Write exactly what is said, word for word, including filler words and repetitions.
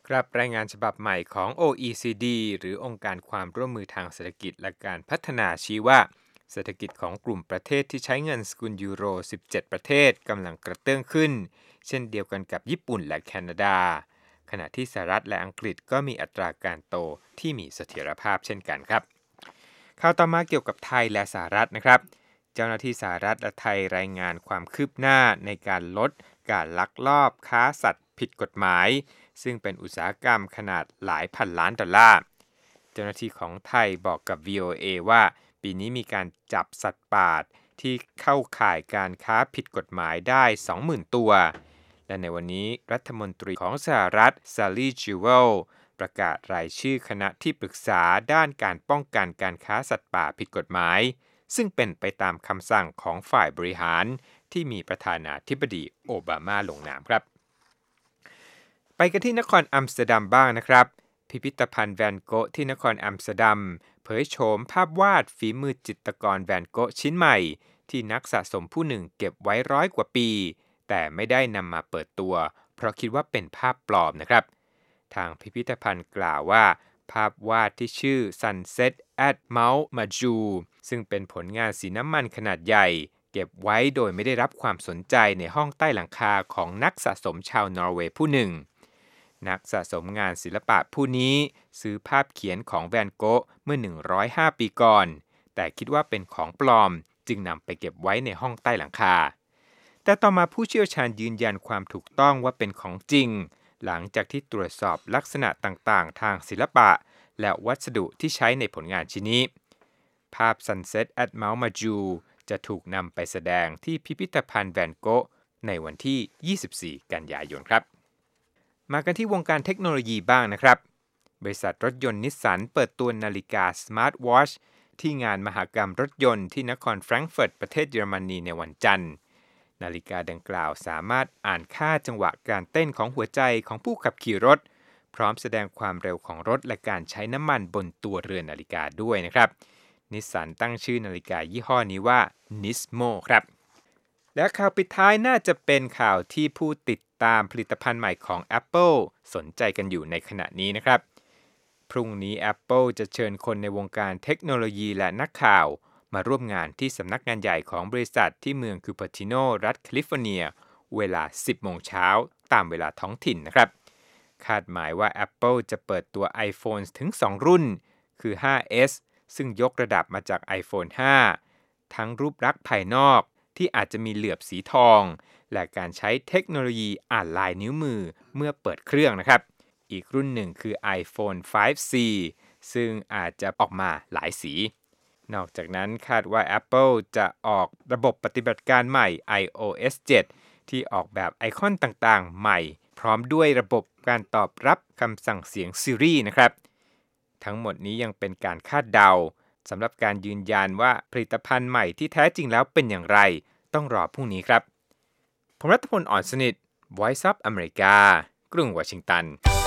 ครับรายงานฉบับใหม่ของ โอ อี ซี ดี หรือองค์การความร่วมมือทางเศรษฐกิจและการพัฒนาชี้ว่าเศรษฐกิจของกลุ่มประเทศที่ใช้เงินสกุลยูโร สิบเจ็ด ประเทศกำลังกระเตื้องขึ้นเช่นเดียวกันกับญี่ปุ่นและแคนาดาขณะที่สหรัฐและอังกฤษก็มีอัตราการโตที่มีเสถียรภาพเช่นกันครับข่าวต่อมาเกี่ยวกับไทยและสหรัฐนะครับเจ้าหน้าที่สหรัฐและไทยรายงานความคืบหน้าในการลดการลักลอบค้าสัตว์ผิดกฎหมายซึ่งเป็นอุตสาหกรรมขนาดหลายพันล้านดอลลาร์เจ้าหน้าที่ของไทยบอกกับ วี โอ เอ ว่าปีนี้มีการจับสัตว์ป่าที่เข้าข่ายการค้าผิดกฎหมายได้ สองหมื่น ตัวและในวันนี้รัฐมนตรีของสหรัฐซาลีจิวเวลประกาศรายชื่อคณะที่ปรึกษาด้านการป้องกันการค้าสัตว์ป่าผิดกฎหมายซึ่งเป็นไปตามคำสั่งของฝ่ายบริหารที่มีประธานาธิบดีโอบามาลงนามครับไปกันที่นครอัมสเตอร์ดัมบ้างนะครับพิพิธภัณฑ์แวนโกะที่นครอัมสเตอร์ดัมเผยโฉมภาพวาดฝีมือจิตรกรแวนโกะชิ้นใหม่ที่นักสะสมผู้หนึ่งเก็บไว้ร้อยกว่าปีแต่ไม่ได้นำมาเปิดตัวเพราะคิดว่าเป็นภาพปลอมนะครับทางพิพิธภัณฑ์กล่าวว่าภาพวาดที่ชื่อ Sunset at Mount Maju ซึ่งเป็นผลงานสีน้ำมันขนาดใหญ่เก็บไว้โดยไม่ได้รับความสนใจในห้องใต้หลังคาของนักสะสมชาวนอร์เวย์ผู้หนึ่งนักสะสมงานศิลปะผู้นี้ซื้อภาพเขียนของแวนโกะเมื่อหนึ่งร้อยห้าปีก่อนแต่คิดว่าเป็นของปลอมจึงนำไปเก็บไว้ในห้องใต้หลังคาแต่ต่อมาผู้เชี่ยวชาญยืนยันความถูกต้องว่าเป็นของจริงหลังจากที่ตรวจสอบลักษณะต่างๆทางศิลปะและวัสดุที่ใช้ในผลงานชิ้นนี้ภาพ Sunset at Mount Maju จะถูกนำไปแสดงที่พิพิธภัณฑ์แวนโกะในวันที่ยี่สิบสี่กันยายนครับมากันที่วงการเทคโนโลยีบ้างนะครับบริษัทรถยนต์นิสสันเปิดตัวนาฬิกา Smart Watch ที่งานมหกรรมรถยนต์ที่นครแฟรงก์เฟิร์ตประเทศเยอรมนีในวันจันทร์นาฬิกาดังกล่าวสามารถอ่านค่าจังหวะการเต้นของหัวใจของผู้ขับขี่รถพร้อมแสดงความเร็วของรถและการใช้น้ำมันบนตัวเรือนนาฬิกาด้วยนะครับนิสสันตั้งชื่อนาฬิกายี่ห้อนี้ว่า Nismo ครับและข่าวปิดท้ายน่าจะเป็นข่าวที่ผู้ติดตามผลิตภัณฑ์ใหม่ของ Apple สนใจกันอยู่ในขณะนี้นะครับพรุ่งนี้ Apple จะเชิญคนในวงการเทคโนโลยีและนักข่าวมาร่วมงานที่สำนักงานใหญ่ของบริษัทที่เมืองคูเปอร์ติโนรัฐแคลิฟอร์เนียเวลา สิบโมงเช้าตามเวลาท้องถิ่นนะครับคาดหมายว่า Apple จะเปิดตัว iPhone ถึงสองรุ่นคือ ไฟว์ เอส ซึ่งยกระดับมาจาก iPhone ไฟว์ ทั้งรูปลักษณ์ภายนอกที่อาจจะมีเหลือบสีทองและการใช้เทคโนโลยีอ่านลายนิ้วมือเมื่อเปิดเครื่องนะครับอีกรุ่นหนึ่งคือ iPhone ไฟว์ ซี ซึ่งอาจจะออกมาหลายสีนอกจากนั้นคาดว่า Apple จะออกระบบปฏิบัติการใหม่ ไอ โอ เอส เจ็ด ที่ออกแบบไอคอนต่างๆใหม่พร้อมด้วยระบบการตอบรับคำสั่งเสียง Siri นะครับทั้งหมดนี้ยังเป็นการคาดเดาสำหรับการยืนยันว่าผลิตภัณฑ์ใหม่ที่แท้จริงแล้วเป็นอย่างไรต้องรอพรุ่งนี้ครับผมรัฐพล อ่อนสนิท Voice of America กรุงวอชิงตัน